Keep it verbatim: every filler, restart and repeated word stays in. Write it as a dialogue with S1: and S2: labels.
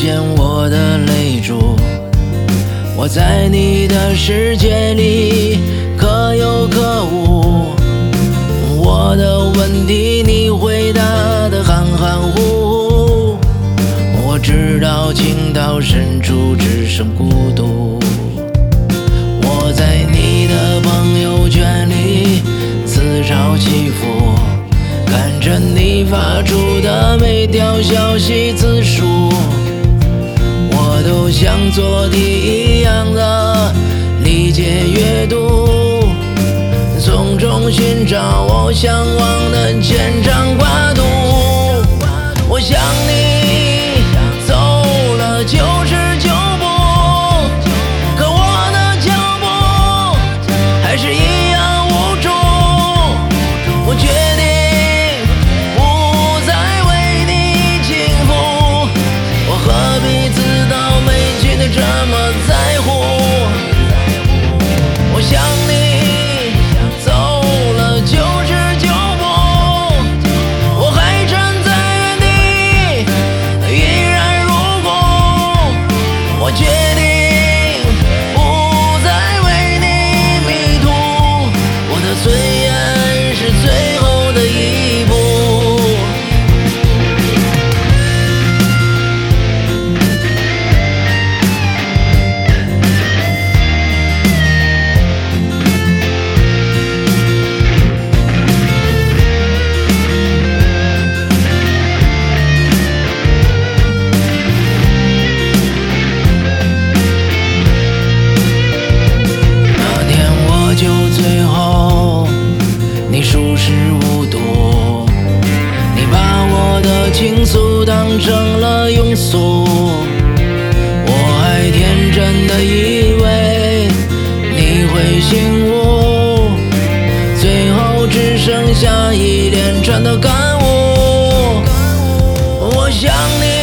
S1: 现我的泪珠。我在你的世界里可有可无，我的问题你回答得含含糊糊。我知道情到深处只剩孤独。我在你的朋友圈里自嘲欺负，看着你发出的每条消息字数，我都像做题一样的理解阅读，从中寻找我向往的牵肠挂肚。我想你走了九十九步，可我的脚步还是一样无助。我决定不再为你倾覆，我何必自讨没趣的这么在乎。我想你走了九十九步，我还站在原地依然如故。我决定不再为你迷途，我的尊严是最后的一步。那天我就最后你熟视无睹，你把我的倾诉当成了庸俗。我还天真的以为你会醒悟，最后只剩下一连串的感悟。我想你